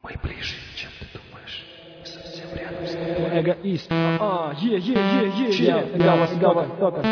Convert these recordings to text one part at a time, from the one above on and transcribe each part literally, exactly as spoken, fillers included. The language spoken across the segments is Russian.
Мы ближе, чем ты думаешь. Совсем рядом с тобой. Эгоист. А, е, е, е, е, е. Эго Востока.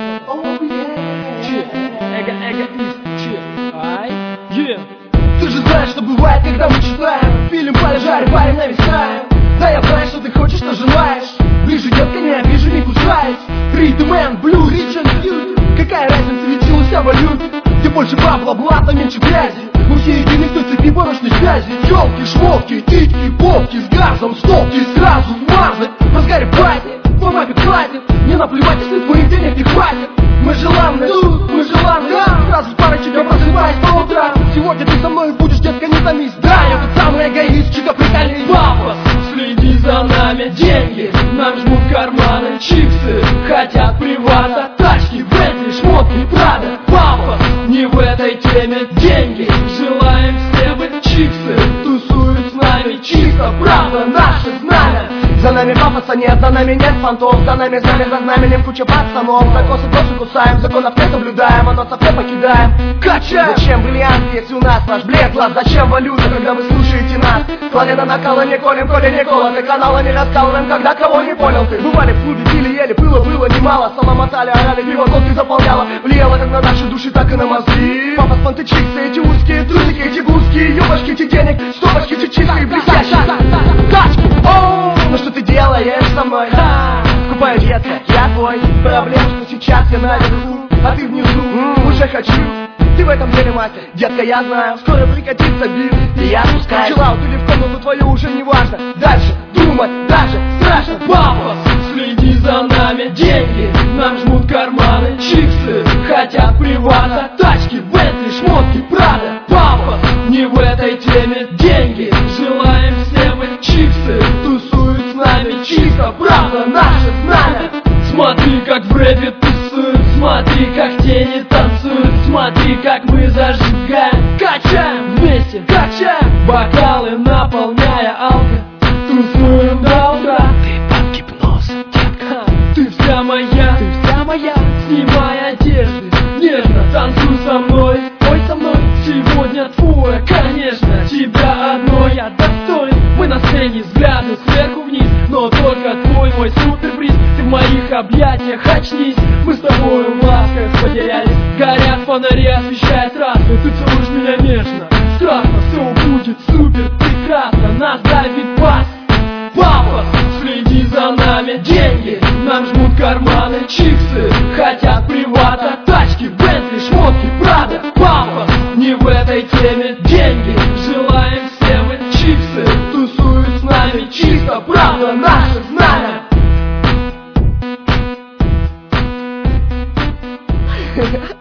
Че? Эго, эгоист. Че? Ай. Е. Ты же знаешь, что бывает, когда мы читаем фильм «Полежали, парень нависаем». Да, я знаю, что ты хочешь, что желаешь. Ближе, детка, не обижу, не кусаюсь. Ритмен, блю, рич энд бьют. Какая разница, ведь сила вся валют. Где больше бабла, блата, меньше грязи. Мы все едины в той цепи порочной связи. Телки, шмотки, титьки, попки. С газом, стопки, сразу вмазать. В разгаре пати, твой мапе хватит. Мне наплевать, если твоих денег не хватит. Мы желанны, мы желанны. Сразу парочек, я просыпаюсь по утрам. Сегодня ты со мной будешь, детка, не томись. Да, я тот самый эгоист, чика прикольный папа. Следи за нами, деньги нам жмут карманы. Чипсы хотят привата, тачки, Бентли, шмотки, Прада. Папа, не в этой теме деньги. Желаем все быть чипсы. Тусуют с нами чисто, правда, наше знамя. За нами пафоса нет, за нами нет фантов. За нами, за нами, за знаменем куча пацанов. За косы тоже кусаем, законов не соблюдаем, а носа все покидаем. Качаем! Зачем бриллиант, если у нас наш блед глаз? Зачем валюта, когда вы слушаете нас? Планета накала, не колем, коли не колоты. Канала не раскалываем, когда кого не понял ты. Бывали в клубе, пили, ели, было, было немало. Саламотали, орали, пиво, водки заполняло. Влияло как на наши души, так и на мозги. Папа, спанты, чиксы, эти узкие трусики, эти блузки, юбочки, эти денег, стопочки, эти чистые, блестящие. Тачки, оу! Ну что ты делаешь со мной? Купаю, детка, я твой. Проблем, что сейчас я наверху, а ты внизу. М-м, уже хочу. Ты в этом деле мастер, детка, я знаю. Скоро прикатится бит, и я спускаюсь. Чилаут или в комнату твою уже не важно. Дальше думать даже страшно. Папа, следи за нами, деньги нам жмут карманы. Чипсы хотят привата, тачки, Бентли, шмотки, Прада. Папа, не в этой теме деньги. Желаем все быть чипсы. Тусуют с нами чисто, правда, наше знамя. Смотри, как в рэпе тусуют, смотри, как тени танцуют. Смотри, как мы зажигаем, качаем вместе, качаем бокалы, наполняя алко. Тусуем до утра. Ты под гипнозом, детка. Ты вся моя, ты вся моя. Снимай одежды, нежно танцуй со мной. Ой, со мной сегодня твое, конечно. Тебя одной я достоин. Мы на сцене, взгляды сверху вниз. Но только твой мой суперприз. Ты в моих объятиях, очнись. Мы с тобою в ласках потерялись. Горят фонари, освещая трассы. Ты целуешь меня нежно, страстно. Все будет супер, прекрасно. Нас давит бас. Папа, следи за нами, деньги нам жмут карманы. Чипсы хотят привата, тачки, Бентли, шмотки, Прада. Папа, не в этой теме деньги. Желаем все быть чипсы. Тусуют с нами чисто, правда, наше знамя.